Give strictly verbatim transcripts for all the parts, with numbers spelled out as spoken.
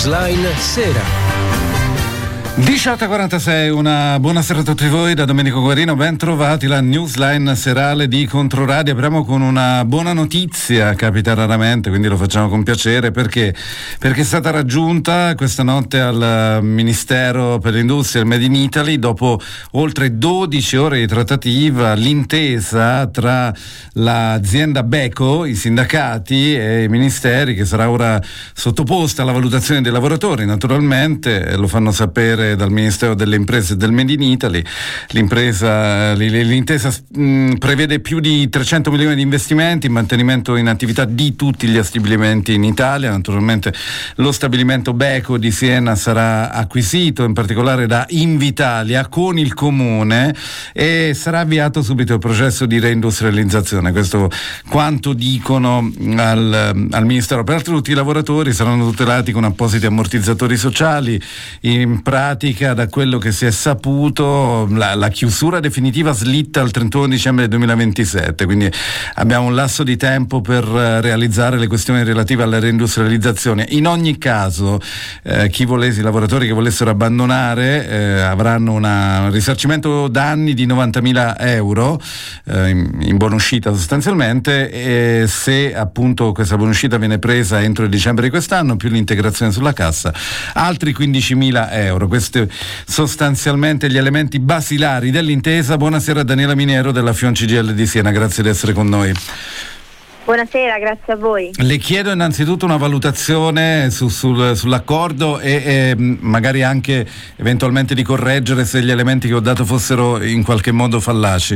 Newsline Sera. diciotto e quarantasei, una buona sera a tutti voi da Domenico Guarino, ben trovati la Newsline serale di Controradio. Apriamo con una buona notizia, capita raramente, quindi lo facciamo con piacere, perché perché è stata raggiunta questa notte al Ministero per l'Industria e il Made in Italy, dopo oltre dodici ore di trattativa, l'intesa tra l'azienda Beko, i sindacati e i ministeri, che sarà ora sottoposta alla valutazione dei lavoratori. Naturalmente lo fanno sapere dal Ministero delle Imprese e del Made in Italy. L'impresa, l'intesa mh, prevede più di trecento milioni di investimenti in mantenimento in attività di tutti gli stabilimenti in Italia. Naturalmente lo stabilimento Beko di Siena sarà acquisito in particolare da Invitalia con il Comune e sarà avviato subito il processo di reindustrializzazione. Questo quanto dicono al, al Ministero. Peraltro tutti i lavoratori saranno tutelati con appositi ammortizzatori sociali. In pratica, da quello che si è saputo, la, la chiusura definitiva slitta al trentuno dicembre duemilaventisette, quindi abbiamo un lasso di tempo per uh, realizzare le questioni relative alla reindustrializzazione. In ogni caso, eh, chi volesse, i lavoratori che volessero abbandonare eh, avranno una, un risarcimento danni di novantamila euro eh, in, in buonuscita sostanzialmente, e se appunto questa buonuscita viene presa entro il dicembre di quest'anno, più l'integrazione sulla cassa, altri quindicimila euro. Questi sostanzialmente gli elementi basilari dell'intesa. Buonasera a Daniela Miniero della Fion C G I L di Siena, grazie di essere con noi. Buonasera, grazie a voi. Le chiedo innanzitutto una valutazione su, sul, sull'accordo e, e magari anche eventualmente di correggere se gli elementi che ho dato fossero in qualche modo fallaci.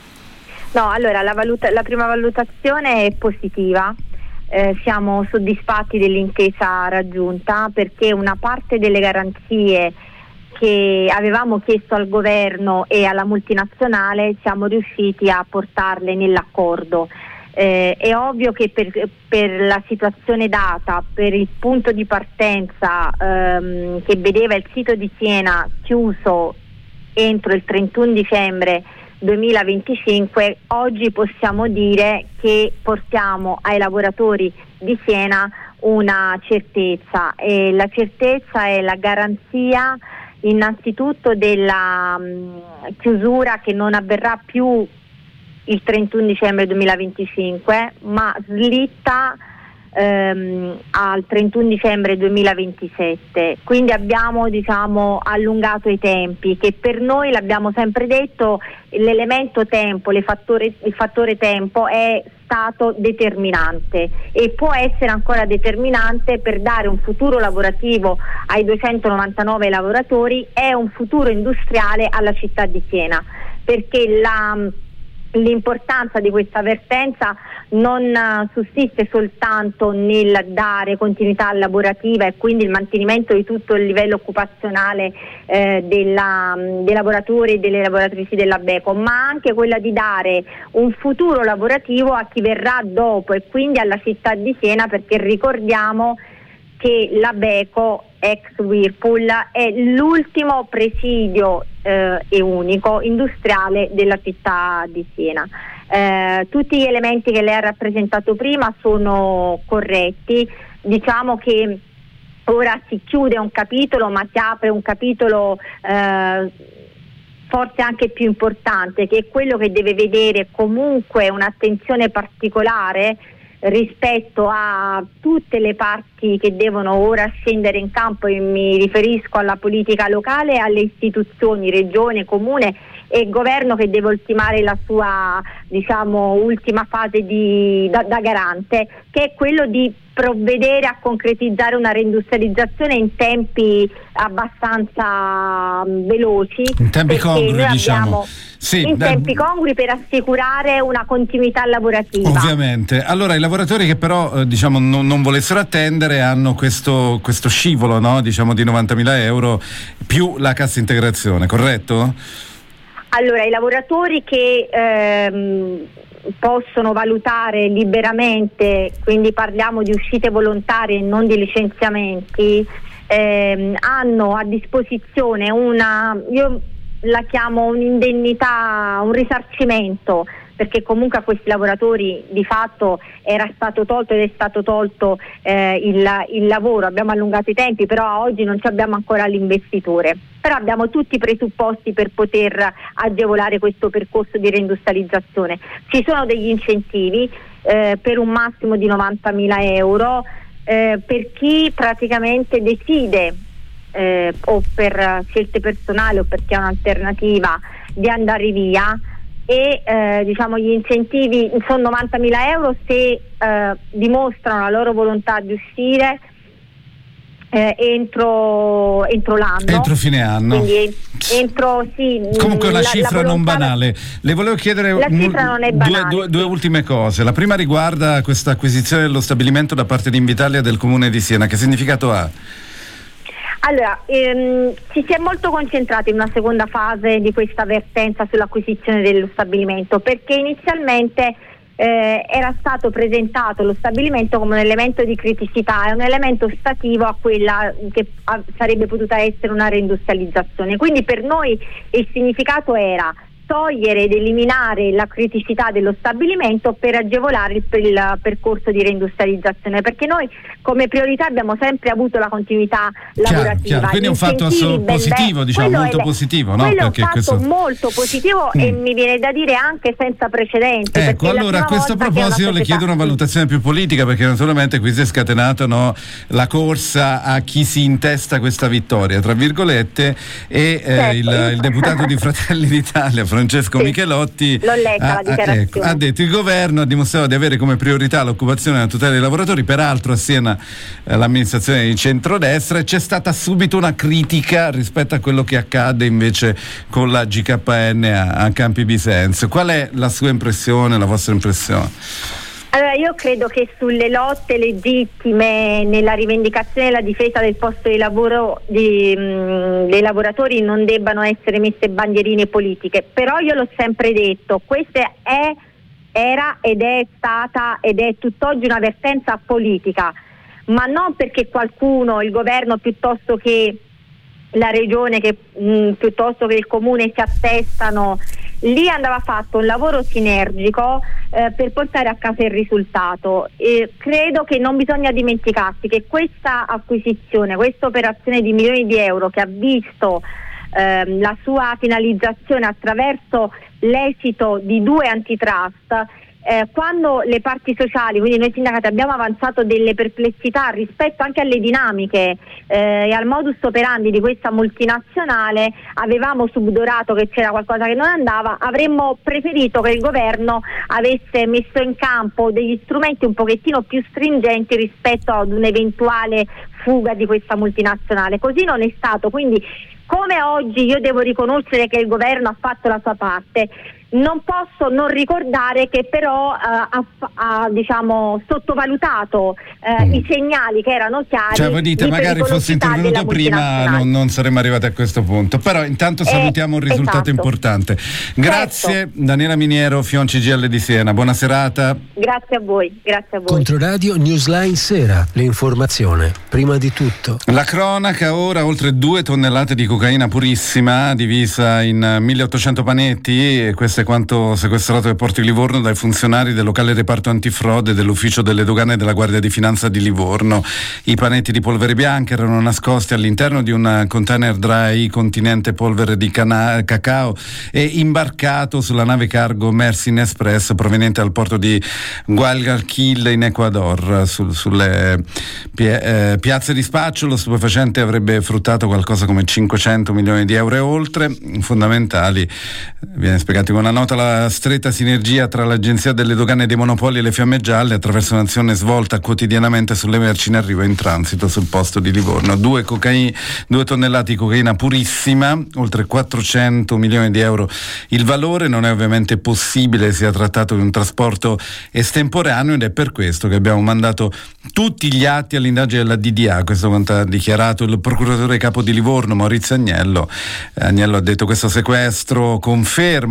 No, allora la, valuta, la prima valutazione è positiva. Eh, siamo soddisfatti dell'intesa raggiunta, perché una parte delle garanzie che avevamo chiesto al governo e alla multinazionale siamo riusciti a portarle nell'accordo. Eh, è ovvio che per, per la situazione data, per il punto di partenza ehm, che vedeva il sito di Siena chiuso entro il trentuno dicembre duemilaventicinque, oggi possiamo dire che portiamo ai lavoratori di Siena una certezza, e la certezza è la garanzia innanzitutto della mh, chiusura, che non avverrà più il trentuno dicembre duemilaventicinque, ma slitta ehm, al trentuno dicembre duemilaventisette. Quindi abbiamo, diciamo, allungato i tempi, che per noi, l'abbiamo sempre detto, l'elemento tempo, le fattore, il fattore tempo è stato determinante e può essere ancora determinante per dare un futuro lavorativo ai duecentonovantanove lavoratori e un futuro industriale alla città di Siena, perché la l'importanza di questa vertenza non uh, sussiste soltanto nel dare continuità lavorativa e quindi il mantenimento di tutto il livello occupazionale eh, della, dei lavoratori e delle lavoratrici della Beko, ma anche quella di dare un futuro lavorativo a chi verrà dopo e quindi alla città di Siena, perché ricordiamo che la Beko, ex Whirlpool, è l'ultimo presidio eh, e unico industriale della città di Siena. Eh, tutti gli elementi che lei ha rappresentato prima sono corretti. Diciamo che ora si chiude un capitolo, ma si apre un capitolo eh, forse anche più importante, che è quello che deve vedere comunque un'attenzione particolare rispetto a tutte le parti che devono ora scendere in campo, e mi riferisco alla politica locale e alle istituzioni, regione, comune e governo, che deve ultimare la sua, diciamo, ultima fase di, da, da garante, che è quello di provvedere a concretizzare una reindustrializzazione in tempi abbastanza um, veloci, in tempi congrui, diciamo. Abbiamo, sì, in da... tempi congrui, per assicurare una continuità lavorativa. Ovviamente. Allora, i lavoratori che però eh, diciamo non, non volessero attendere hanno questo, questo scivolo, no? Diciamo di novantamila euro più la cassa integrazione, corretto? Allora, i lavoratori che ehm, possono valutare liberamente, quindi parliamo di uscite volontarie e non di licenziamenti, ehm, hanno a disposizione una, io la chiamo un'indennità, un risarcimento perché comunque a questi lavoratori di fatto era stato tolto ed è stato tolto eh, il, il lavoro, abbiamo allungato i tempi, però oggi non ci abbiamo ancora l'investitore, però abbiamo tutti i presupposti per poter agevolare questo percorso di reindustrializzazione. Ci sono degli incentivi eh, per un massimo di novantamila euro eh, per chi praticamente decide eh, o per scelte personali o perché ha un'alternativa di andare via, e eh, diciamo gli incentivi sono novantamila euro se eh, dimostrano la loro volontà di uscire eh, entro, entro l'anno, entro fine anno, quindi entro sì, comunque una la, cifra la non banale. Le volevo chiedere la cifra non è banale, due, due, due ultime cose. La prima riguarda questa acquisizione dello stabilimento da parte di Invitalia del Comune di Siena. Che significato ha? Allora, ehm, ci si è molto concentrati in una seconda fase di questa vertenza sull'acquisizione dello stabilimento, perché inizialmente eh, era stato presentato lo stabilimento come un elemento di criticità e un elemento ostativo a quella che a, sarebbe potuta essere una reindustrializzazione. Quindi per noi il significato era togliere ed eliminare la criticità dello stabilimento per agevolare il, il percorso di reindustrializzazione, perché noi come priorità abbiamo sempre avuto la continuità lavorativa. Chiaro, chiaro. Quindi è un fatto assolut- positivo, diciamo, molto è, positivo, no? Quello Perché è un fatto questo... molto positivo mm. e mi viene da dire anche senza precedenti. Ecco, allora a questo proposito le chiedo una valutazione più politica, perché naturalmente qui si è scatenato, no, la corsa a chi si intesta questa vittoria, tra virgolette, e certo. eh, il, il deputato di Fratelli d'Italia Francesco sì, Michelotti l'ho letta, ha, la dichiarazione. Ecco, ha detto: il governo ha dimostrato di avere come priorità l'occupazione e la tutela dei lavoratori, peraltro a Siena eh, l'amministrazione di centrodestra, e c'è stata subito una critica rispetto a quello che accade invece con la G K N a, a Campi Bisenzio. Qual è la sua impressione, la vostra impressione? Allora, io credo che sulle lotte legittime nella rivendicazione e la difesa del posto di lavoro di, mh, dei lavoratori non debbano essere messe bandierine politiche, però io l'ho sempre detto, questa è, era ed è stata ed è tutt'oggi una vertenza politica, ma non perché qualcuno, il governo piuttosto che la regione, che mh, piuttosto che il comune si attestano. Lì andava fatto un lavoro sinergico eh, per portare a casa il risultato. E credo che non bisogna dimenticarsi che questa acquisizione, questa operazione di milioni di euro che ha visto eh, la sua finalizzazione attraverso l'esito di due antitrust, Eh, quando le parti sociali, quindi noi sindacati, abbiamo avanzato delle perplessità rispetto anche alle dinamiche eh, e al modus operandi di questa multinazionale, avevamo subdorato che c'era qualcosa che non andava, avremmo preferito che il governo avesse messo in campo degli strumenti un pochettino più stringenti rispetto ad un'eventuale fuga di questa multinazionale. Così non è stato, quindi come oggi io devo riconoscere che il governo ha fatto la sua parte, non posso non ricordare che però uh, ha, ha diciamo sottovalutato uh, mm. i segnali che erano chiari. Cioè voi dite magari fosse intervenuto prima non, non saremmo arrivati a questo punto, però intanto salutiamo eh, un risultato esatto. importante. Grazie certo. Daniela Miniero, Fion C G I L di Siena, buona serata. Grazie a voi, grazie a voi. Controradio Newsline Sera, l'informazione prima di tutto. La cronaca ora, oltre due tonnellate di cocaina purissima divisa in milleottocento panetti, e questo è quanto sequestrato ai porti di Livorno dai funzionari del locale reparto antifrode dell'ufficio delle dogane e della Guardia di Finanza di Livorno. I panetti di polvere bianca erano nascosti all'interno di un container dry contenente polvere di cana- cacao e imbarcato sulla nave cargo Mersin Express proveniente dal porto di Guayaquil in Ecuador. Su, sulle pie- eh, piazze di spaccio lo stupefacente avrebbe fruttato qualcosa come cinquecento milioni di euro e oltre, fondamentali, viene spiegato con una nota, la stretta sinergia tra l'Agenzia delle Dogane e dei Monopoli e le Fiamme Gialle attraverso un'azione svolta quotidianamente sulle merci in arrivo e in transito sul posto di Livorno. Due, cocaina, due tonnellate di cocaina purissima, oltre quattrocento milioni di euro il valore. Non è ovviamente possibile sia trattato di un trasporto estemporaneo ed è per questo che abbiamo mandato tutti gli atti all'indagine della D D A, questo quanto ha dichiarato il procuratore capo di Livorno Maurizio Agnello. Agnello ha detto: questo sequestro conferma che Livorno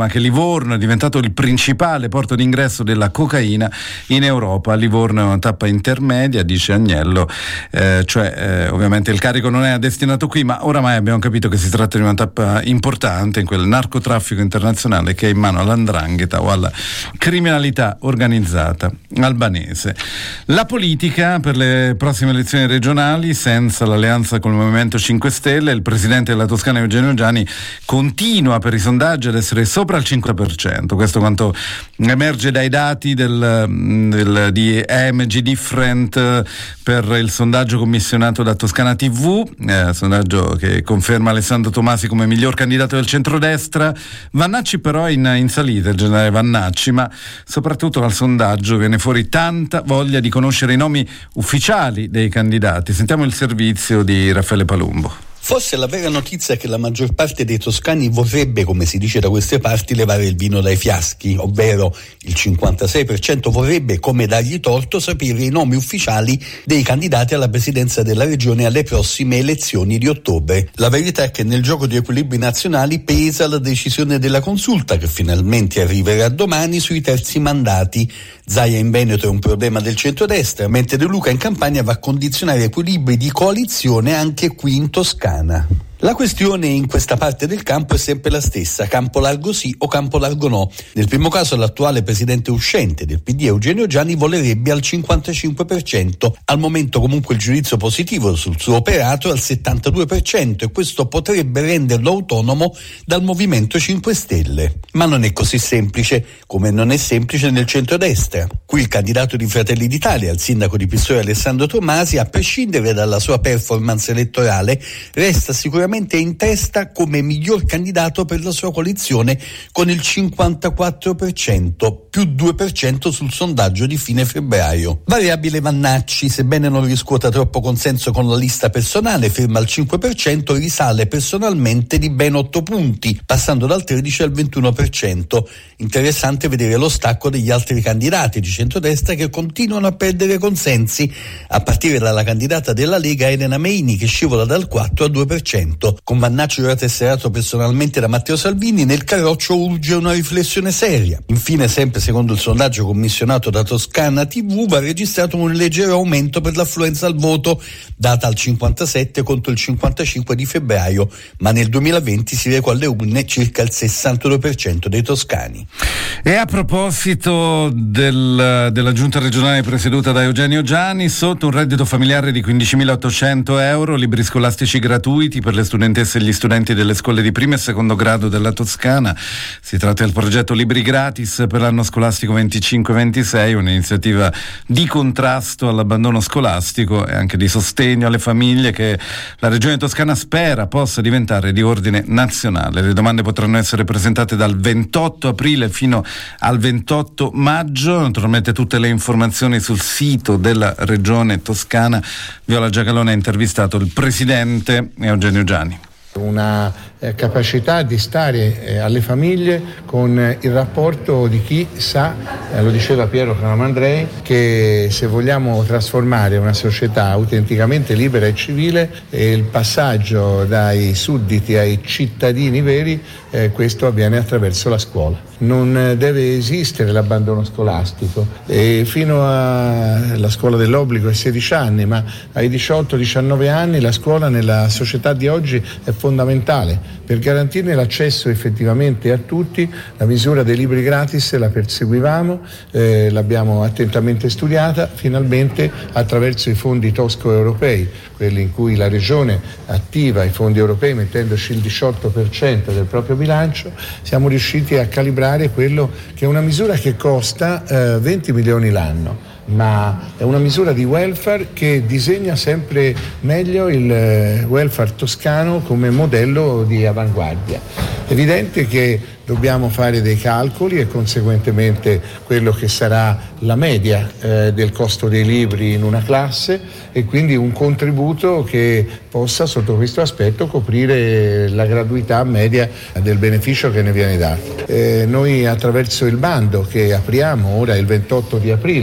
Livorno è diventato il principale porto d'ingresso della cocaina in Europa. Livorno è una tappa intermedia, dice Agnello, eh, cioè eh, ovviamente il carico non è destinato qui, ma oramai abbiamo capito che si tratta di una tappa importante in quel narcotraffico internazionale che è in mano all'andrangheta o alla criminalità organizzata albanese. La politica per le prossime elezioni regionali, senza l'alleanza con il Movimento cinque Stelle, il presidente della Toscana Eugenio Giani continua per i sondaggi ad essere sopra il cinque per cento. Questo quanto emerge dai dati del, del, di A M G Different per il sondaggio commissionato da Toscana tivù, eh, sondaggio che conferma Alessandro Tomasi come miglior candidato del centrodestra. Vannacci però in, in salita, il generale Vannacci, ma soprattutto dal sondaggio viene fuori tanta voglia di conoscere i nomi ufficiali dei candidati. Sentiamo il servizio di Raffaele Palumbo. Forse la vera notizia è che la maggior parte dei toscani vorrebbe, come si dice da queste parti, levare il vino dai fiaschi, ovvero il cinquantasei per cento vorrebbe, come dargli torto, sapere i nomi ufficiali dei candidati alla presidenza della regione alle prossime elezioni di ottobre. La verità è che nel gioco di equilibri nazionali pesa la decisione della consulta, che finalmente arriverà domani, sui terzi mandati. Zaia in Veneto è un problema del centrodestra, mentre De Luca in Campania va a condizionare equilibri di coalizione anche qui in Toscana. La questione in questa parte del campo è sempre la stessa: campo largo sì o campo largo no. Nel primo caso l'attuale presidente uscente del P D Eugenio Giani volerebbe al cinquantacinque per cento, al momento comunque il giudizio positivo sul suo operato è al settantadue per cento e questo potrebbe renderlo autonomo dal Movimento cinque Stelle. Ma non è così semplice, come non è semplice nel centrodestra. Qui il candidato di Fratelli d'Italia, il sindaco di Pistoia Alessandro Tomasi, a prescindere dalla sua performance elettorale, resta sicuramente in testa come miglior candidato per la sua coalizione con il cinquantaquattro per cento, più due per cento sul sondaggio di fine febbraio. Variabile Vannacci, sebbene non riscuota troppo consenso con la lista personale, ferma al cinque per cento, risale personalmente di ben otto punti, passando dal tredici al ventuno per cento. Interessante vedere lo stacco degli altri candidati di centrodestra che continuano a perdere consensi, a partire dalla candidata della Lega Elena Meini, che scivola dal quattro al due per cento. Con Vannacci ora tesserato personalmente da Matteo Salvini, nel carroccio urge una riflessione seria. Infine, sempre secondo il sondaggio commissionato da Toscana tivù, va registrato un leggero aumento per l'affluenza al voto, data al cinquantasette contro il cinquantacinque di febbraio, ma nel duemilaventi si recò alle urne circa il sessantadue per cento dei toscani. E a proposito del, della giunta regionale presieduta da Eugenio Giani, sotto un reddito familiare di quindicimilaottocento euro, libri scolastici gratuiti per le studentesse e gli studenti delle scuole di primo e secondo grado della Toscana. Si tratta del progetto Libri Gratis per l'anno scolastico venticinque ventisei, un'iniziativa di contrasto all'abbandono scolastico e anche di sostegno alle famiglie che la Regione Toscana spera possa diventare di ordine nazionale. Le domande potranno essere presentate dal ventotto aprile fino al ventotto maggio. Naturalmente tutte le informazioni sul sito della Regione Toscana. Viola Giacalone ha intervistato il presidente Eugenio Giani. Una eh, capacità di stare eh, alle famiglie con eh, il rapporto di chi sa, eh, lo diceva Piero Calamandrei, che se vogliamo trasformare una società autenticamente libera e civile, eh, il passaggio dai sudditi ai cittadini veri, eh, questo avviene attraverso la scuola. Non eh, deve esistere l'abbandono scolastico e fino alla scuola dell'obbligo è sedici anni, ma ai diciotto diciannove anni la scuola nella società di oggi è fondamentale per garantirne l'accesso effettivamente a tutti. La misura dei libri gratis la perseguivamo, eh, l'abbiamo attentamente studiata, finalmente attraverso i fondi tosco europei, quelli in cui la Regione attiva i fondi europei mettendoci il diciotto per cento del proprio bilancio, siamo riusciti a calibrare quello che è una misura che costa eh, venti milioni l'anno, ma è una misura di welfare che disegna sempre meglio il welfare toscano come modello di avanguardia. È evidente che dobbiamo fare dei calcoli e conseguentemente quello che sarà la media eh, del costo dei libri in una classe e quindi un contributo che possa sotto questo aspetto coprire la gratuità media del beneficio che ne viene dato. Eh, noi attraverso il bando che apriamo ora il ventotto di aprile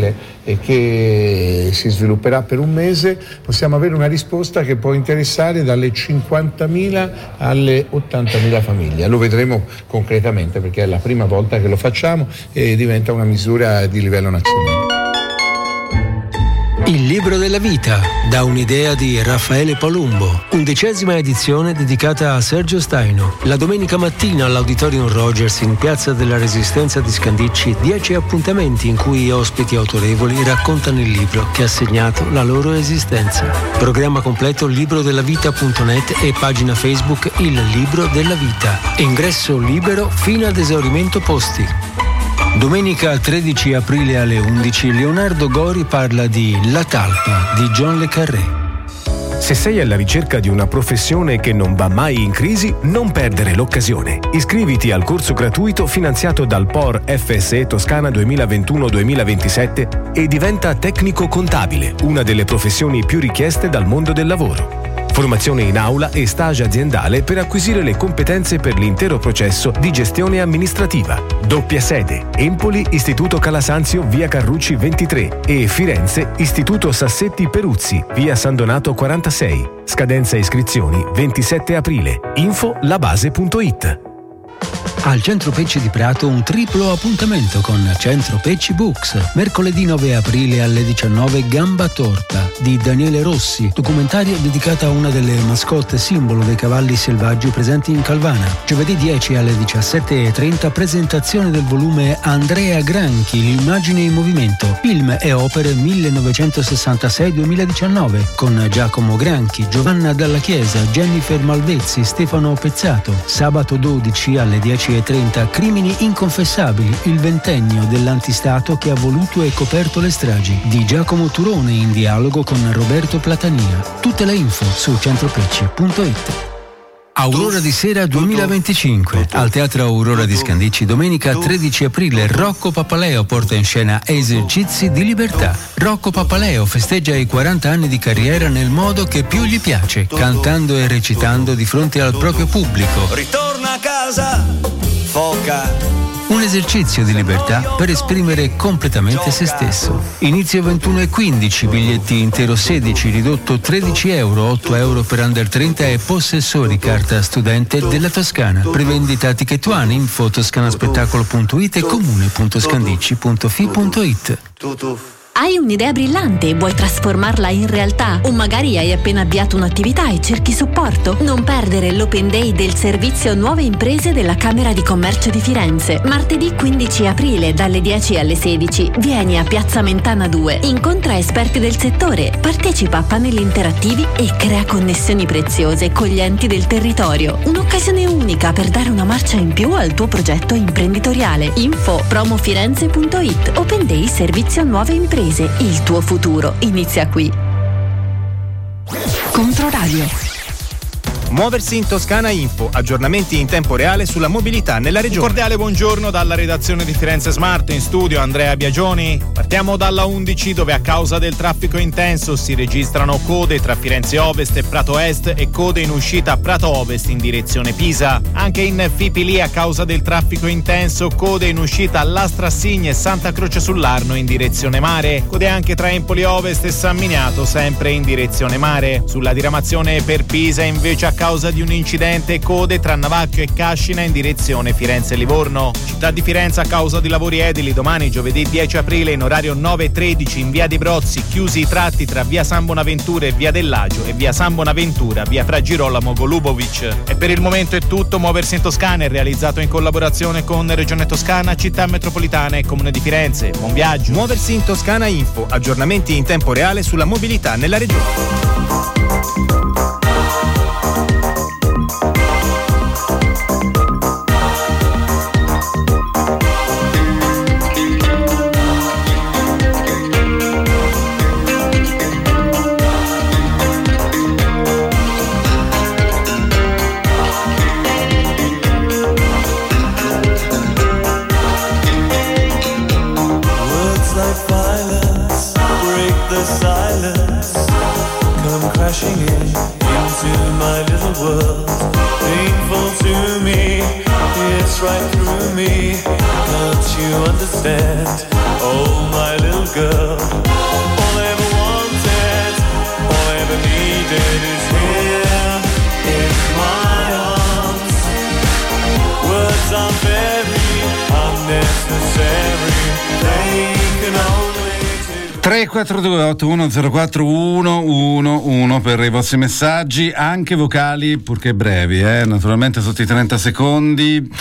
e che si svilupperà per un mese, possiamo avere una risposta che può interessare dalle cinquantamila alle ottantamila famiglie. Lo vedremo concretamente perché è la prima volta che lo facciamo e diventa una misura di livello nazionale. Il libro della vita, da un'idea di Raffaele Palumbo, undicesima edizione dedicata a Sergio Staino. La domenica mattina all'Auditorium Rogers in Piazza della Resistenza di Scandicci, dieci appuntamenti in cui ospiti autorevoli raccontano il libro che ha segnato la loro esistenza. Programma completo librodellavita punto net e pagina Facebook Il Libro della Vita. Ingresso libero fino ad esaurimento posti. Domenica tredici aprile alle undici Leonardo Gori parla di La talpa di John Le Carré. Se sei alla ricerca di una professione che non va mai in crisi, non perdere l'occasione. Iscriviti al corso gratuito finanziato dal P O R F S E Toscana duemilaventuno duemilaventisette e diventa tecnico contabile, una delle professioni più richieste dal mondo del lavoro. Formazione in aula e stage aziendale per acquisire le competenze per l'intero processo di gestione amministrativa. Doppia sede: Empoli, Istituto Calasanzio, via Carrucci ventitré e Firenze, Istituto Sassetti Peruzzi, via San Donato quarantasei. Scadenza iscrizioni ventisette aprile. Info labase punto it. Al Centro Pecci di Prato un triplo appuntamento con Centro Pecci Books. Mercoledì nove aprile alle diciannove Gamba Torta di Daniele Rossi, documentario dedicato a una delle mascotte simbolo dei cavalli selvaggi presenti in Calvana. Giovedì dieci alle diciassette e trenta presentazione del volume Andrea Granchi, l'immagine in movimento, film e opere millenovecentosessantasei duemiladiciannove con Giacomo Granchi, Giovanna Dalla Chiesa, Jennifer Malvezzi, Stefano Pezzato. Sabato dodici alle dieci e trenta Crimini inconfessabili, il ventennio dell'antistato che ha voluto e coperto le stragi di Giacomo Turone in dialogo con Roberto Platania. Tutte le info su centropecci punto it. Aurora di Sera duemilaventicinque al Teatro Aurora di Scandicci domenica tredici aprile Rocco Papaleo porta in scena Esercizi di libertà. Rocco Papaleo festeggia i quaranta anni di carriera nel modo che più gli piace, cantando e recitando di fronte al proprio pubblico. Ritorna a casa, foca. Un esercizio di libertà per esprimere completamente se stesso. Inizio ventuno e quindici, biglietti intero sedici, ridotto tredici euro, otto euro per under trenta e possessori carta studente della Toscana. Prevendita Ticket One, info toscanaspettacolo punto it e comune punto scandicci punto fi punto it. Hai un'idea brillante e vuoi trasformarla in realtà? O magari hai appena avviato un'attività e cerchi supporto? Non perdere l'Open Day del servizio Nuove Imprese della Camera di Commercio di Firenze. Martedì quindici aprile dalle dieci alle sedici. Vieni a Piazza Mentana due. Incontra esperti del settore, partecipa a panelli interattivi e crea connessioni preziose con gli enti del territorio. Un'occasione unica per dare una marcia in più al tuo progetto imprenditoriale. Info promofirenze punto it. Open Day servizio Nuove Imprese. Il tuo futuro inizia qui. Controradio. Muoversi in Toscana Info, aggiornamenti in tempo reale sulla mobilità nella regione. Un cordiale buongiorno dalla redazione di Firenze Smart, in studio Andrea Biagioni. Partiamo dalla undici dove a causa del traffico intenso si registrano code tra Firenze Ovest e Prato Est e code in uscita a Prato Ovest in direzione Pisa. Anche in Fipili a causa del traffico intenso code in uscita a Lastrassigna e Santa Croce sull'Arno in direzione mare. Code anche tra Empoli Ovest e San Miniato sempre in direzione mare. Sulla diramazione per Pisa invece a causa di un incidente code tra Navacchio e Cascina in direzione Firenze-Livorno. Città di Firenze a causa di lavori edili domani giovedì dieci aprile in orario nove e tredici in via dei Brozzi chiusi i tratti tra via San Bonaventura e via dell'Agio e via San Bonaventura via fra Girolamo Golubovic. E per il momento è tutto. Muoversi in Toscana è realizzato in collaborazione con Regione Toscana, Città Metropolitana e Comune di Firenze. Buon viaggio. Muoversi in Toscana Info, aggiornamenti in tempo reale sulla mobilità nella regione. Crashing in into my little world, painful to me, it's right through me. Can't you understand? Oh, my little girl. words are very unnecessary. They can only tre quattro due otto uno zero quattro uno uno uno per i vostri messaggi, anche vocali, purché brevi, eh? Naturalmente sotto i trenta secondi.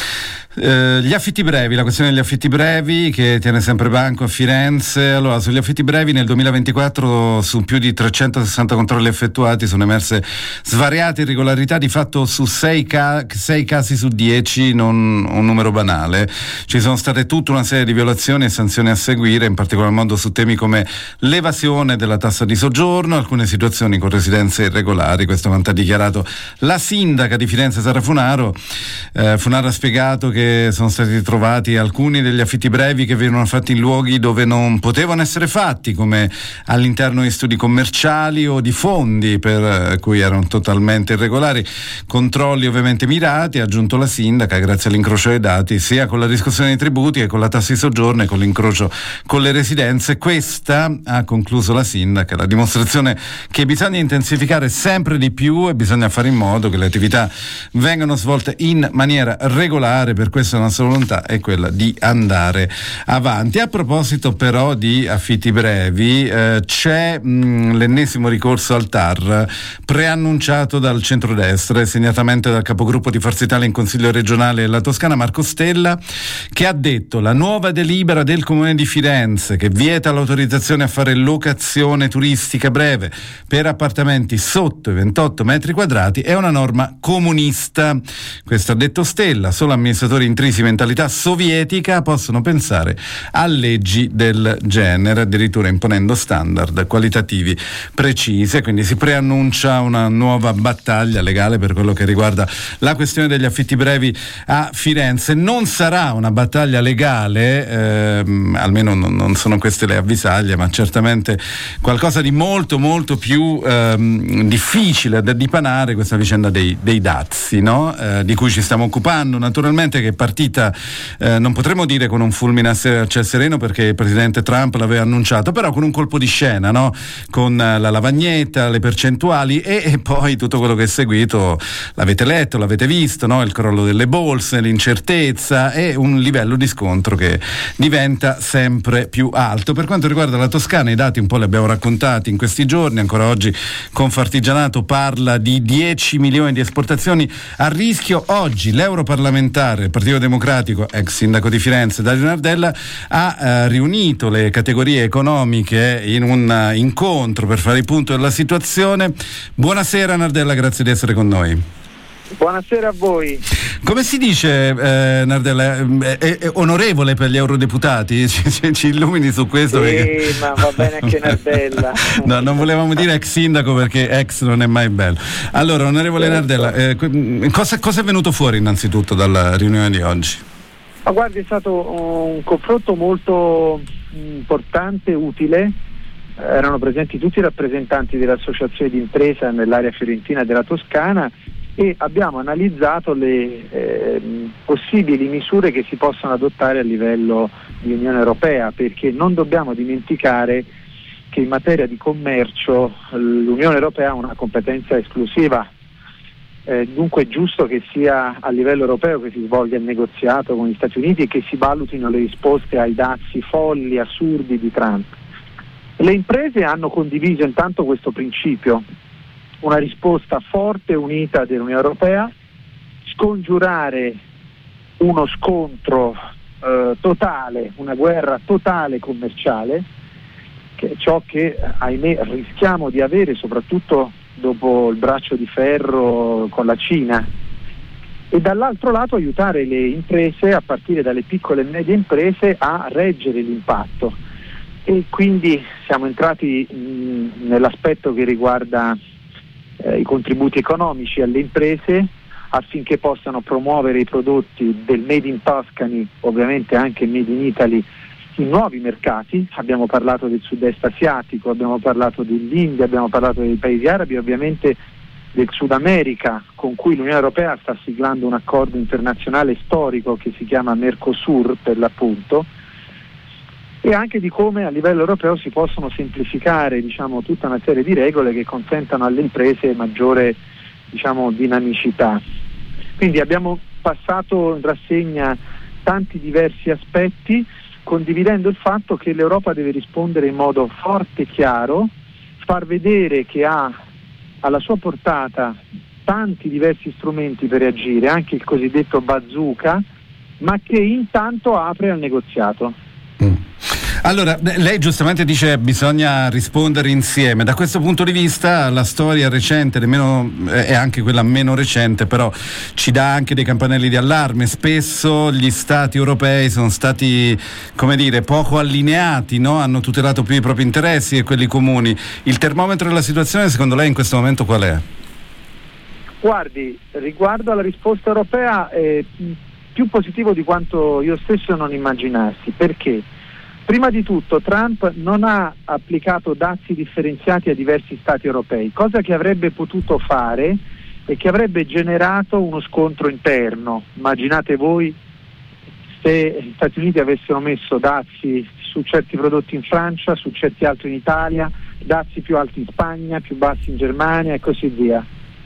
Eh, gli affitti brevi, la questione degli affitti brevi che tiene sempre banco a Firenze. Allora, sugli affitti brevi nel duemilaventiquattro su più di trecentosessanta controlli effettuati sono emerse svariate irregolarità, di fatto su sei ca- casi su dieci, non un numero banale. Ci sono state tutta una serie di violazioni e sanzioni a seguire, in particolar modo su temi come l'evasione della tassa di soggiorno, alcune situazioni con residenze irregolari. Questo quanto ha dichiarato la sindaca di Firenze, Sara Funaro. Eh, Funaro ha spiegato che sono stati trovati alcuni degli affitti brevi che venivano fatti in luoghi dove non potevano essere fatti, come all'interno di studi commerciali o di fondi per cui erano totalmente irregolari. Controlli ovviamente mirati, ha aggiunto la sindaca, grazie all'incrocio dei dati sia con la riscossione dei tributi che con la tassa di soggiorno e con l'incrocio con le residenze. Questa, ha concluso la sindaca, la dimostrazione che bisogna intensificare sempre di più e bisogna fare in modo che le attività vengano svolte in maniera regolare. Per questa nostra volontà è quella di andare avanti. A proposito però di affitti brevi, eh, c'è mh, l'ennesimo ricorso al T A R preannunciato dal centrodestra e segnatamente dal capogruppo di Forza Italia in Consiglio regionale della Toscana, Marco Stella, che ha detto: la nuova delibera del Comune di Firenze che vieta l'autorizzazione a fare locazione turistica breve per appartamenti sotto i ventotto metri quadrati è una norma comunista. Questo ha detto Stella. Solo amministratori intrisi di mentalità sovietica possono pensare a leggi del genere, addirittura imponendo standard qualitativi precisi. Quindi si preannuncia una nuova battaglia legale per quello che riguarda la questione degli affitti brevi a Firenze. Non sarà una battaglia legale, ehm, almeno non, non sono queste le avvisaglie, ma certamente qualcosa di molto molto più ehm, difficile da dipanare, questa vicenda dei, dei dazi, no? Eh, di cui ci stiamo occupando, naturalmente, che è partita, eh, non potremmo dire con un fulmine a ciel sereno, perché il presidente Trump l'aveva annunciato, però con un colpo di scena, no? Con la lavagnetta, le percentuali e, e poi tutto quello che è seguito. L'avete letto, l'avete visto, no? Il crollo delle borse, l'incertezza e un livello di scontro che diventa sempre più alto. Per quanto riguarda la Toscana, i dati un po' li abbiamo raccontati in questi giorni. Ancora oggi Confartigianato parla di dieci milioni di esportazioni a rischio. Oggi l'europarlamentare del Partito Democratico, ex sindaco di Firenze, Dario Nardella, ha eh, riunito le categorie economiche in un uh, incontro per fare il punto della situazione. Buonasera Nardella, grazie di essere con noi. Buonasera a voi. Come si dice, eh, Nardella, è, è, è onorevole per gli eurodeputati? Ci, ci, ci illumini su questo? Sì, perché... ma va bene anche Nardella. No, non volevamo dire ex sindaco perché ex non è mai bello. Allora, onorevole certo. Nardella, eh, cosa, cosa è venuto fuori innanzitutto dalla riunione di oggi? Ma guardi, è stato un confronto molto importante, utile. Erano presenti tutti i rappresentanti delle associazioni di impresa nell'area fiorentina della Toscana e abbiamo analizzato le eh, possibili misure che si possono adottare a livello di Unione Europea, perché non dobbiamo dimenticare che in materia di commercio l'Unione Europea ha una competenza esclusiva, eh, dunque è giusto che sia a livello europeo che si svolga il negoziato con gli Stati Uniti e che si valutino le risposte ai dazi folli, assurdi di Trump. Le imprese hanno condiviso intanto questo principio, una risposta forte e unita dell'Unione Europea, scongiurare uno scontro eh, totale, una guerra totale commerciale, che è ciò che ahimè rischiamo di avere soprattutto dopo il braccio di ferro con la Cina, e dall'altro lato aiutare le imprese, a partire dalle piccole e medie imprese, a reggere l'impatto. E quindi siamo entrati mh, nell'aspetto che riguarda eh, i contributi economici alle imprese affinché possano promuovere i prodotti del Made in Tuscany, ovviamente anche Made in Italy, in nuovi mercati. Abbiamo parlato del sud-est asiatico, abbiamo parlato dell'India, abbiamo parlato dei paesi arabi, ovviamente del Sud America, con cui l'Unione Europea sta siglando un accordo internazionale storico che si chiama Mercosur per l'appunto, e anche di come a livello europeo si possono semplificare, diciamo, tutta una serie di regole che consentano alle imprese maggiore, diciamo, dinamicità. Quindi abbiamo passato in rassegna tanti diversi aspetti, condividendo il fatto che l'Europa deve rispondere in modo forte e chiaro, far vedere che ha alla sua portata tanti diversi strumenti per reagire, anche il cosiddetto bazooka, ma che intanto apre al negoziato. Mm. Allora, lei giustamente dice bisogna rispondere insieme. Da questo punto di vista la storia recente, nemmeno è anche quella meno recente, però ci dà anche dei campanelli di allarme. Spesso gli stati europei sono stati, come dire, poco allineati, no? Hanno tutelato più i propri interessi e quelli comuni. Il termometro della situazione secondo lei in questo momento qual è? Guardi, riguardo alla risposta europea è più positivo di quanto io stesso non immaginassi. Perché? Prima di tutto Trump non ha applicato dazi differenziati a diversi stati europei, cosa che avrebbe potuto fare e che avrebbe generato uno scontro interno. Immaginate voi se gli Stati Uniti avessero messo dazi su certi prodotti in Francia, su certi altri in Italia, dazi più alti in Spagna, più bassi in Germania e così via.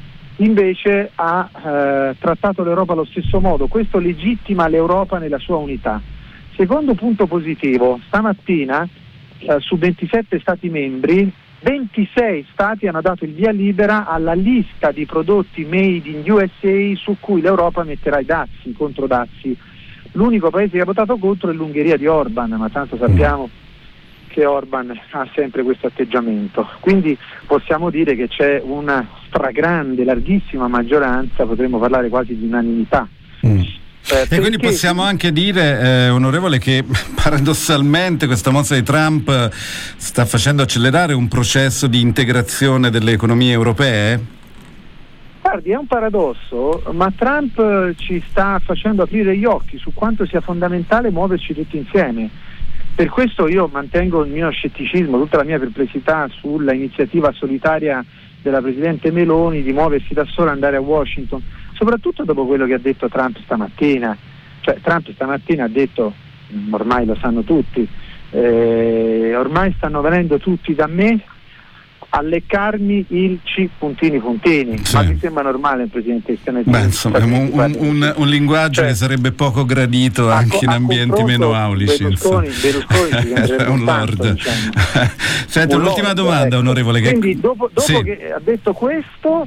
Invece ha eh, trattato l'Europa allo stesso modo. Questo legittima l'Europa nella sua unità. Secondo punto positivo, stamattina eh, su ventisette stati membri, ventisei stati hanno dato il via libera alla lista di prodotti made in U S A su cui l'Europa metterà i dazi, i controdazi. L'unico paese che ha votato contro è l'Ungheria di Orban, ma tanto sappiamo che Orban ha sempre questo atteggiamento. Quindi possiamo dire che c'è una stragrande, larghissima maggioranza, potremmo parlare quasi di unanimità. Mm. Eh, e quindi possiamo anche dire, eh, onorevole, che paradossalmente questa mossa di Trump sta facendo accelerare un processo di integrazione delle economie europee? Guardi, è un paradosso, ma Trump ci sta facendo aprire gli occhi su quanto sia fondamentale muoverci tutti insieme. Per questo io mantengo il mio scetticismo, tutta la mia perplessità sulla iniziativa solitaria della Presidente Meloni di muoversi da sola e andare a Washington, soprattutto dopo quello che ha detto Trump stamattina. Cioè Trump stamattina ha detto, ormai lo sanno tutti, eh, ormai stanno venendo tutti da me a leccarmi il C puntini puntini. Sì. Ma mi sembra normale il Presidente Stati Uniti? Beh, insomma, è un, un, un, un linguaggio cioè, che sarebbe poco gradito anche a, in ambienti meno aulici. Berlusconi, Berlusconi è un lord. Tanto, diciamo. Senta, un un'ultima lord, domanda, ecco. Onorevole. Quindi che... dopo, dopo sì. che ha detto questo,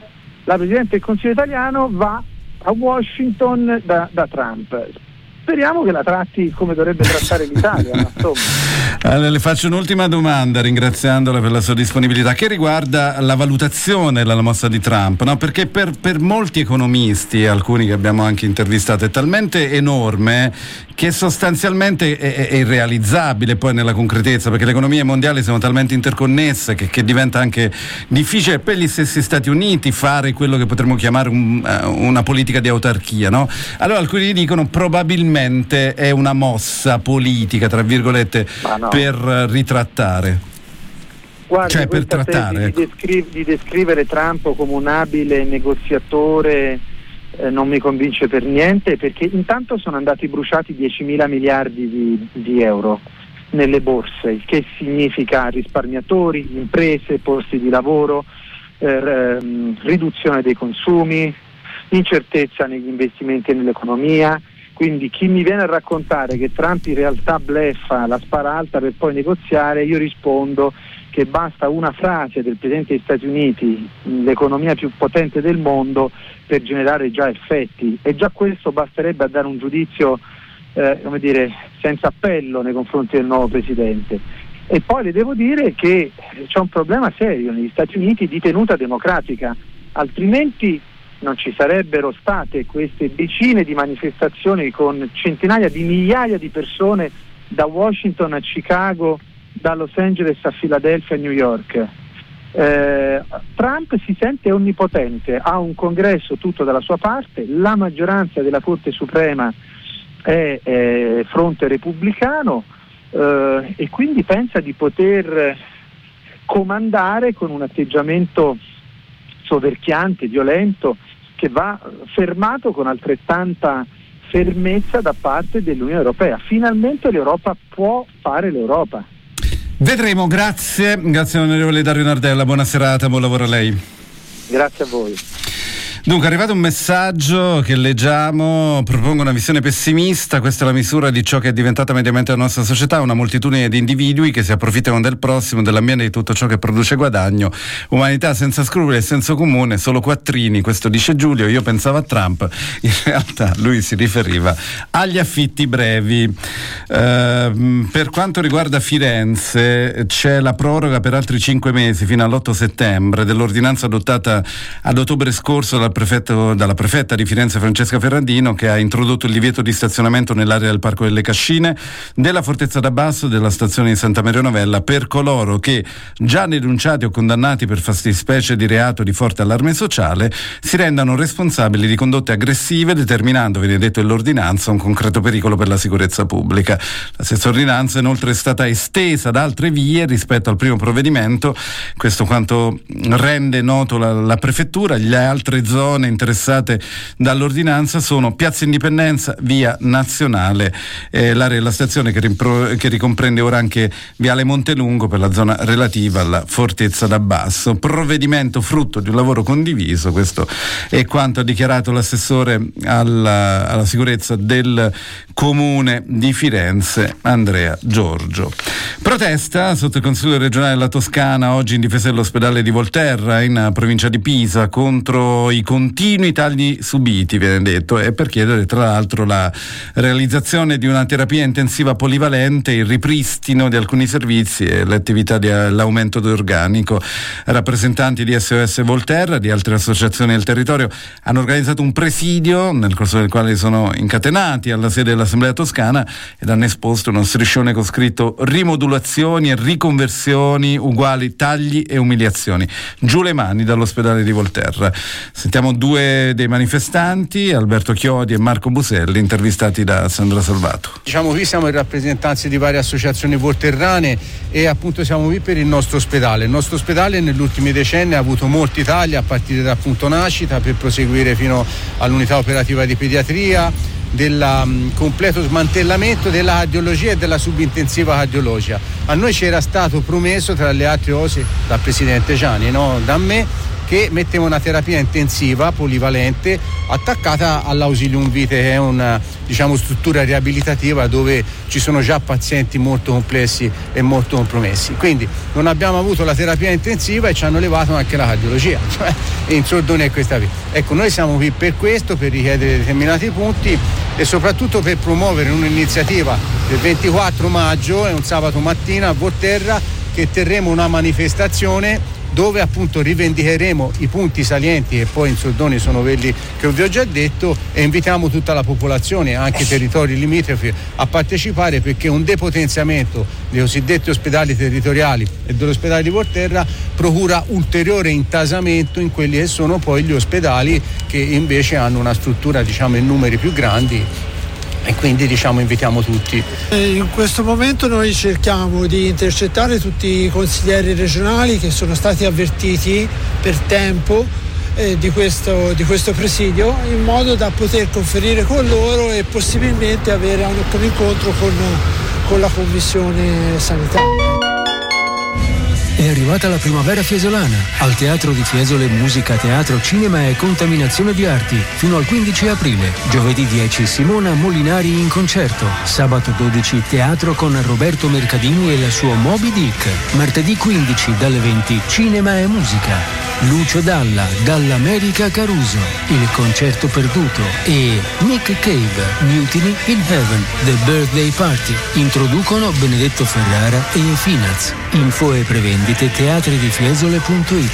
la Presidente del Consiglio italiano va a Washington da, da Trump. Speriamo che la tratti come dovrebbe trattare l'Italia, ma insomma. Allora, le faccio un'ultima domanda, ringraziandola per la sua disponibilità, che riguarda la valutazione della mossa di Trump, no? Perché per, per molti economisti, alcuni che abbiamo anche intervistato, è talmente enorme che sostanzialmente è, è irrealizzabile poi nella concretezza, perché le economie mondiali sono talmente interconnesse che, che diventa anche difficile per gli stessi Stati Uniti fare quello che potremmo chiamare un, una politica di autarchia, no? Allora alcuni dicono probabilmente è una mossa politica, tra virgolette, no. per ritrattare. Guardi, cioè per trattare. Di, descri- di descrivere Trump come un abile negoziatore eh, non mi convince per niente, perché intanto sono andati bruciati diecimila miliardi di, di euro nelle borse, il che significa risparmiatori, imprese, posti di lavoro, eh, riduzione dei consumi, incertezza negli investimenti e nell'economia. Quindi chi mi viene a raccontare che Trump in realtà bleffa, la spara alta per poi negoziare, io rispondo che basta una frase del Presidente degli Stati Uniti, l'economia più potente del mondo, per generare già effetti, e già questo basterebbe a dare un giudizio eh, come dire, senza appello nei confronti del nuovo Presidente. E poi le devo dire che c'è un problema serio negli Stati Uniti di tenuta democratica, altrimenti non ci sarebbero state queste decine di manifestazioni con centinaia di migliaia di persone da Washington a Chicago, da Los Angeles a Philadelphia e New York. Eh, Trump si sente onnipotente, ha un congresso tutto dalla sua parte, la maggioranza della Corte Suprema è eh, fronte repubblicano eh, e quindi pensa di poter comandare con un atteggiamento soverchiante, violento, che va fermato con altrettanta fermezza da parte dell'Unione Europea. Finalmente l'Europa può fare l'Europa. Vedremo, grazie, grazie onorevole Dario Nardella, buona serata, buon lavoro a lei. Grazie a voi. Dunque è arrivato un messaggio che leggiamo: propongo una visione pessimista, questa è la misura di ciò che è diventata mediamente la nostra società, una moltitudine di individui che si approfittano del prossimo, dell'ambiente, di tutto ciò che produce guadagno, umanità senza scrupoli e senso comune, solo quattrini, questo dice Giulio. Io pensavo a Trump, in realtà lui si riferiva agli affitti brevi. Eh, per quanto riguarda Firenze c'è la proroga per altri cinque mesi fino all'otto settembre dell'ordinanza adottata ad ottobre scorso dal prefetto, dalla prefetta di Firenze Francesca Ferrandino, che ha introdotto il divieto di stazionamento nell'area del Parco delle Cascine, della Fortezza d'Abbasso, della stazione di Santa Maria Novella per coloro che, già denunciati o condannati per fattispecie di reato di forte allarme sociale, si rendano responsabili di condotte aggressive, determinando, viene detto nell'ordinanza, un concreto pericolo per la sicurezza pubblica. La stessa ordinanza inoltre è stata estesa ad altre vie rispetto al primo provvedimento, questo quanto rende noto la, la prefettura. Le altre zone interessate dall'ordinanza sono Piazza Indipendenza, Via Nazionale, eh, l'area della stazione che, rimpro- che ricomprende ora anche Viale Montelungo per la zona relativa alla Fortezza d'Abbasso. Provvedimento frutto di un lavoro condiviso, questo è quanto ha dichiarato l'assessore alla, alla sicurezza del Comune di Firenze, Andrea Giorgio. Protesta sotto il Consiglio regionale della Toscana oggi in difesa dell'ospedale di Volterra in provincia di Pisa contro i continui tagli subiti, viene detto, e per chiedere tra l'altro la realizzazione di una terapia intensiva polivalente, il ripristino di alcuni servizi e le attività di l'aumento di organico. Rappresentanti di S O S Volterra, di altre associazioni del territorio, hanno organizzato un presidio nel corso del quale sono incatenati alla sede dell'Assemblea Toscana ed hanno esposto uno striscione con scritto rimodulazioni e riconversioni uguali tagli e umiliazioni. Giù le mani dall'ospedale di Volterra. Sentiamo due dei manifestanti, Alberto Chiodi e Marco Buselli, intervistati da Sandra Salvato. Diciamo qui siamo in rappresentanza di varie associazioni volterrane e appunto siamo qui per il nostro ospedale. Il nostro ospedale negli ultimi decenni ha avuto molti tagli a partire da appunto nascita per proseguire fino all'unità operativa di pediatria, del um, completo smantellamento della cardiologia e della subintensiva cardiologia. A noi ci era stato promesso, tra le altre cose, dal presidente Gianni, no? da me, che metteva una terapia intensiva polivalente attaccata all'Ausilium Vitae, che è una diciamo struttura riabilitativa dove ci sono già pazienti molto complessi e molto compromessi. Quindi non abbiamo avuto la terapia intensiva e ci hanno levato anche la cardiologia, cioè in soldoni è questa via. Ecco, noi siamo qui per questo, per richiedere determinati punti e soprattutto per promuovere un'iniziativa del ventiquattro maggio, è un sabato mattina a Volterra, che terremo una manifestazione dove appunto rivendicheremo i punti salienti che poi in soldoni sono quelli che vi ho già detto, e invitiamo tutta la popolazione, anche i territori limitrofi, a partecipare, perché un depotenziamento dei cosiddetti ospedali territoriali e dell'ospedale di Volterra procura ulteriore intasamento in quelli che sono poi gli ospedali che invece hanno una struttura diciamo in numeri più grandi. E quindi diciamo invitiamo tutti. In questo momento noi cerchiamo di intercettare tutti i consiglieri regionali che sono stati avvertiti per tempo eh, di, questo, di questo presidio, in modo da poter conferire con loro e possibilmente avere un, un incontro con, con la commissione sanitaria. È arrivata la primavera fiesolana. Al Teatro di Fiesole musica, teatro, cinema e contaminazione di arti. Fino al quindici aprile. Giovedì dieci Simona Molinari in concerto. Sabato dodici teatro con Roberto Mercadini e il suo Moby Dick. Martedì quindici dalle venti cinema e musica. Lucio Dalla, dall'America Caruso. Il concerto perduto. E Nick Cave, Mutiny in Heaven, The Birthday Party. Introducono Benedetto Ferrara e Finaz. Info e prevendite teatridifiesole punto it.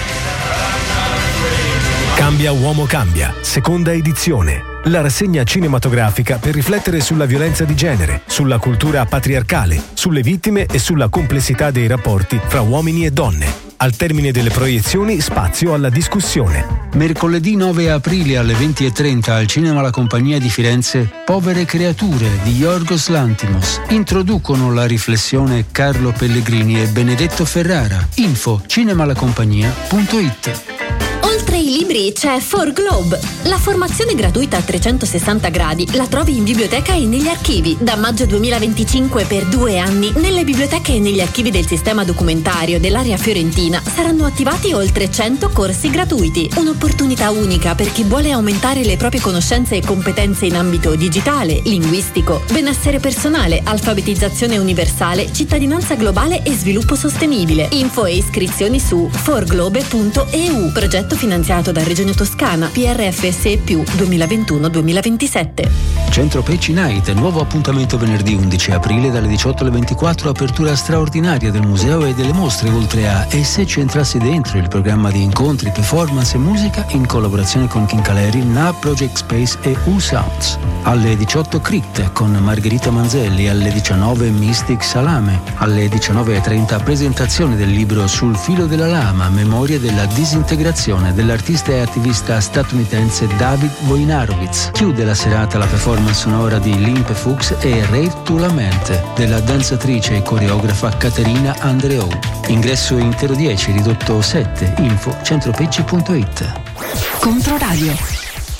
Cambia Uomo Cambia, seconda edizione. La rassegna cinematografica per riflettere sulla violenza di genere, sulla cultura patriarcale, sulle vittime e sulla complessità dei rapporti fra uomini e donne. Al termine delle proiezioni, spazio alla discussione. Mercoledì nove aprile alle venti e trenta al Cinema La Compagnia di Firenze, Povere creature di Yorgos Lanthimos. Introducono la riflessione Carlo Pellegrini e Benedetto Ferrara. Info cinemalacompagnia punto it. Oltre ai libri c'è For Globe. La formazione gratuita a trecentosessanta gradi la trovi in biblioteca e negli archivi. Da maggio duemilaventicinque per due anni nelle biblioteche e negli archivi del sistema documentario dell'area fiorentina saranno attivati oltre cento corsi gratuiti. Un'opportunità unica per chi vuole aumentare le proprie conoscenze e competenze in ambito digitale, linguistico, benessere personale, alfabetizzazione universale, cittadinanza globale e sviluppo sostenibile. Info e iscrizioni su forglobe punto e u. Progetto finanziato da Regione Toscana, P R F S E più duemilaventuno duemilaventisette. Centro Pecci Night, nuovo appuntamento venerdì undici aprile dalle diciotto alle ventiquattro, apertura straordinaria del museo e delle mostre, oltre a E se ci entrassi dentro, il programma di incontri, performance e musica in collaborazione con King Caleri, N A, Project Space e U Sounds. Alle diciotto Crypt con Margherita Manzelli, alle diciannove Mystic Salame, alle diciannove e trenta presentazione del libro Sul filo della lama, memoria della disintegrazione dell'artista e attivista statunitense David Wojnarowicz. Chiude la serata la performance sonora di Limp Fuchs e Rave to Lament della danzatrice e coreografa Caterina Andreou. Ingresso intero dieci, ridotto sette. Info centropecci punto it. Controradio.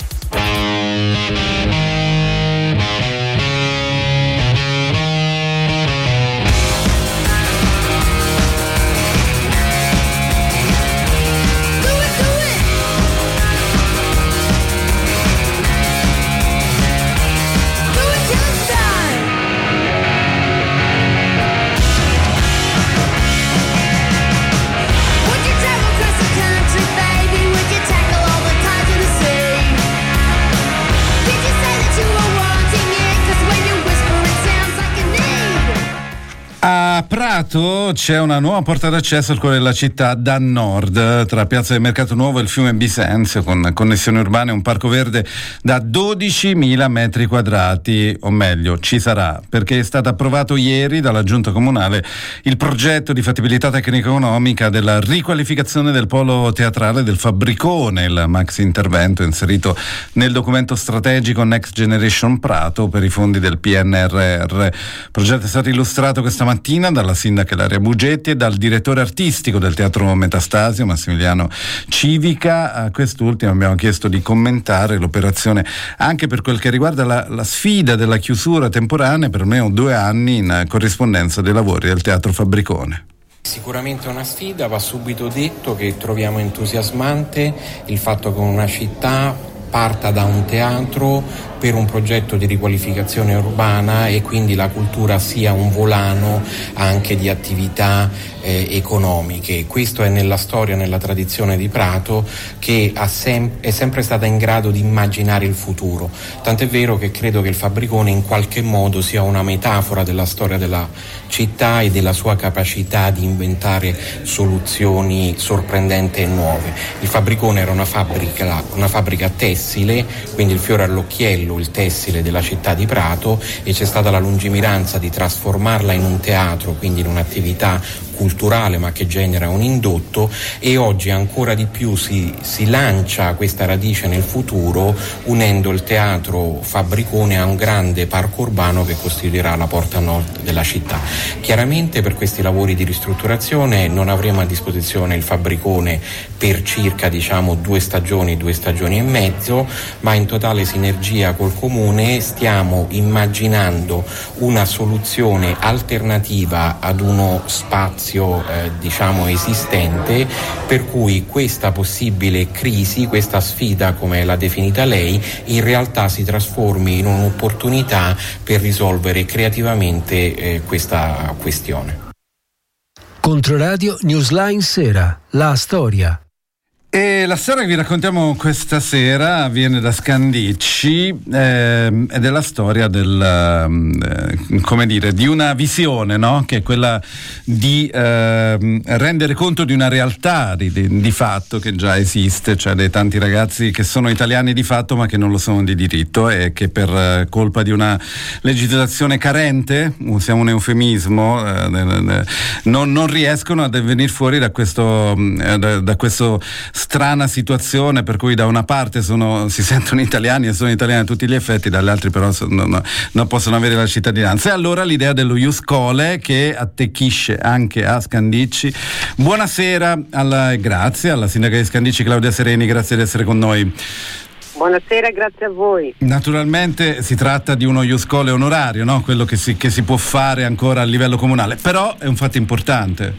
A Prato c'è una nuova porta d'accesso al cuore della città da nord, tra Piazza del Mercato Nuovo e il fiume Bisenzio, con connessioni urbane e un parco verde da dodicimila metri quadrati, o meglio ci sarà, perché è stato approvato ieri dalla giunta comunale il progetto di fattibilità tecnico-economica della riqualificazione del polo teatrale del Fabbricone, il maxi intervento inserito nel documento strategico Next Generation Prato per i fondi del P N R R. Il progetto è stato illustrato questa mattina dalla sindaca Ilaria Bugetti e dal direttore artistico del Teatro Metastasio Massimiliano Civica. A quest'ultimo abbiamo chiesto di commentare l'operazione anche per quel che riguarda la, la sfida della chiusura temporanea per almeno due anni in corrispondenza dei lavori del Teatro Fabbricone. Sicuramente una sfida, va subito detto che troviamo entusiasmante il fatto che una città parta da un teatro per un progetto di riqualificazione urbana e quindi la cultura sia un volano anche di attività eh, economiche. Questo è nella storia, nella tradizione di Prato, che ha sem- è sempre stata in grado di immaginare il futuro. Tant'è vero che credo che il Fabbricone in qualche modo sia una metafora della storia della città e della sua capacità di inventare soluzioni sorprendenti e nuove. Il Fabbricone era una fabbrica, una fabbrica tessile, quindi il fiore all'occhiello, il tessile della città di Prato, e c'è stata la lungimiranza di trasformarla in un teatro, quindi in un'attività culturale ma che genera un indotto, e oggi ancora di più si, si lancia questa radice nel futuro unendo il teatro Fabbricone a un grande parco urbano che costituirà la porta nord della città. Chiaramente per questi lavori di ristrutturazione non avremo a disposizione il Fabbricone per circa diciamo due stagioni, due stagioni e mezzo, ma in totale sinergia col comune stiamo immaginando una soluzione alternativa ad uno spazio eh, diciamo esistente, per cui questa possibile crisi, questa sfida come l'ha definita lei, in realtà si trasformi in un'opportunità per risolvere creativamente eh, questa questione. Controradio Newsline Sera, la storia. E la storia che vi raccontiamo questa sera viene da Scandicci eh, ed è la storia del, eh, come dire, di una visione, no? Che è quella di eh, rendere conto di una realtà di, di, di fatto che già esiste, cioè dei tanti ragazzi che sono italiani di fatto ma che non lo sono di diritto e che per colpa di una legislazione carente, usiamo un eufemismo, eh, non, non riescono a venire fuori da questo, eh, da, da questo strana situazione per cui da una parte sono, si sentono italiani e sono italiani a tutti gli effetti, dagli altri però sono, no, non possono avere la cittadinanza. E allora l'idea dello Ius Scholae, che attecchisce anche a Scandicci. Buonasera alla, e grazie alla sindaca di Scandicci Claudia Sereni, grazie di essere con noi. Buonasera, grazie a voi. Naturalmente si tratta di uno Ius Scholae onorario, no? Quello che si, che si può fare ancora a livello comunale, però è un fatto importante.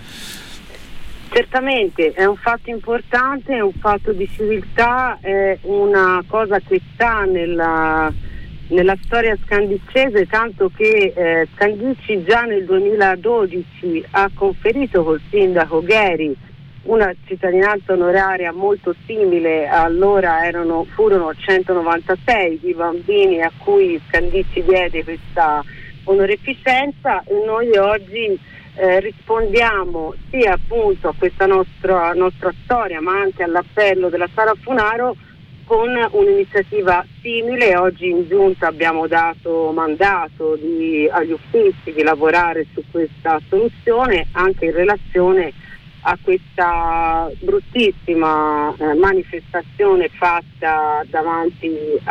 Certamente, è un fatto importante, è un fatto di civiltà, è una cosa che sta nella, nella storia scandicese, tanto che eh, Scandicci già nel duemiladodici ha conferito col sindaco Gheri una cittadinanza onoraria molto simile. Allora erano, furono centonovantasei i bambini a cui Scandicci diede questa onorificenza, e noi oggi eh, rispondiamo sia appunto a questa nostra, nostra storia, ma anche all'appello della Sara Funaro con un'iniziativa simile. Oggi in giunta abbiamo dato mandato di, agli uffici di lavorare su questa soluzione, anche in relazione a questa bruttissima eh, manifestazione fatta davanti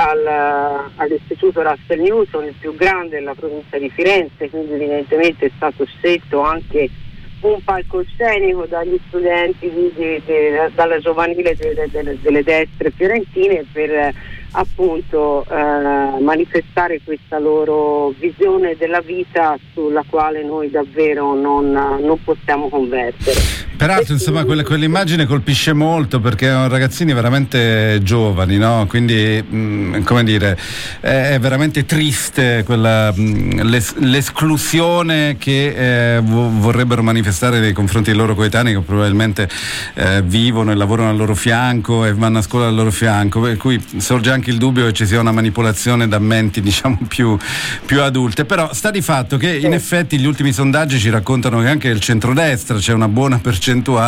al, all'istituto Russell Newton, il più grande della provincia di Firenze, quindi evidentemente è stato scelto anche un palcoscenico dagli studenti di, di, di, dalla giovanile delle, delle, delle destre fiorentine per appunto eh, manifestare questa loro visione della vita sulla quale noi davvero non, non possiamo convertere. Peraltro, insomma, quella, quell'immagine colpisce molto perché erano ragazzini veramente giovani, no? Quindi, mh, come dire, è, è veramente triste quella, mh, l'es, l'esclusione che eh, vo- vorrebbero manifestare nei confronti dei loro coetanei, che probabilmente eh, vivono e lavorano al loro fianco e vanno a scuola al loro fianco, per cui sorge anche il dubbio che ci sia una manipolazione da menti, diciamo, più, più adulte. Però sta di fatto che in effetti gli ultimi sondaggi ci raccontano che anche il centrodestra c'è una buona percentuale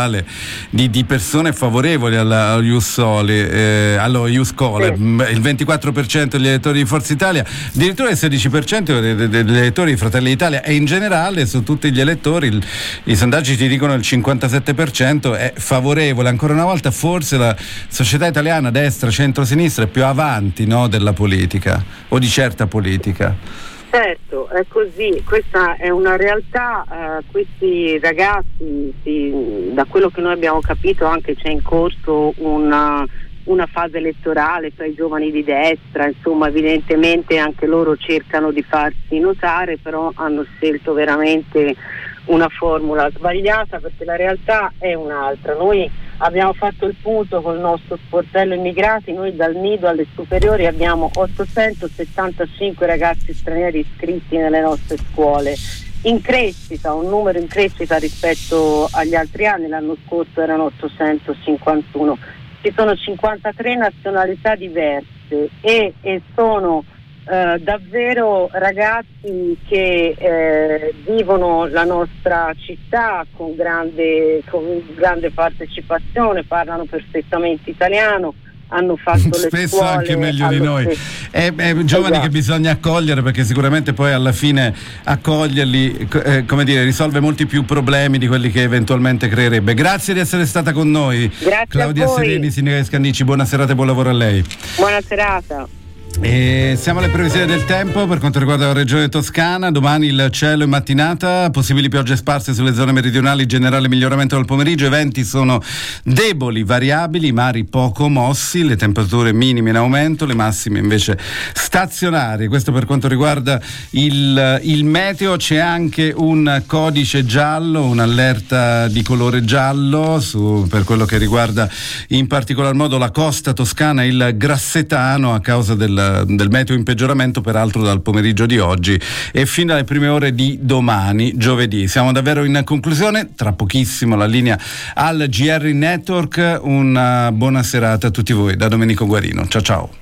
di, di persone favorevoli alla, allo Ius Scholae, eh, allo Ius Scholae. Il ventiquattro per cento degli elettori di Forza Italia, addirittura il sedici per cento degli, degli elettori di Fratelli d'Italia, e in generale su tutti gli elettori il, i sondaggi ti dicono il cinquantasette per cento è favorevole. Ancora una volta forse la società italiana, destra, centro-sinistra, è più avanti, no, della politica o di certa politica. Certo, è così, questa è una realtà. Eh, questi ragazzi, sì, da quello che noi abbiamo capito, anche c'è in corso una, una fase elettorale tra i giovani di destra, insomma evidentemente anche loro cercano di farsi notare, però hanno scelto veramente una formula sbagliata, perché la realtà è un'altra. Noi abbiamo fatto il punto col nostro sportello immigrati, noi dal nido alle superiori abbiamo ottocentosettantacinque ragazzi stranieri iscritti nelle nostre scuole, in crescita, un numero in crescita rispetto agli altri anni. L'anno scorso erano ottocentocinquantuno. Ci sono cinquantatré nazionalità diverse e, e sono Uh, davvero ragazzi che eh, vivono la nostra città con grande, con grande partecipazione, parlano perfettamente italiano, hanno fatto le spesso scuole anche meglio di noi. È, è giovani esatto. Che bisogna accogliere, perché sicuramente poi alla fine accoglierli eh, come dire, risolve molti più problemi di quelli che eventualmente creerebbe. Grazie di essere stata con noi. Grazie Claudia Sereni, sindaca di Scandicci, buona serata e buon lavoro a lei. Buona serata. E siamo alle previsioni del tempo per quanto riguarda la regione Toscana. Domani il cielo in mattinata, possibili piogge sparse sulle zone meridionali, generale miglioramento del pomeriggio, i venti sono deboli, variabili, i mari poco mossi, le temperature minime in aumento, le massime invece stazionarie. Questo per quanto riguarda il, il meteo. C'è anche un codice giallo, un'allerta di colore giallo su, per quello che riguarda in particolar modo la costa toscana e il grassetano, a causa del del meteo in peggioramento peraltro dal pomeriggio di oggi e fino alle prime ore di domani, giovedì. Siamo davvero in conclusione, tra pochissimo la linea al G R Network. Una buona serata a tutti voi da Domenico Guarino, ciao ciao.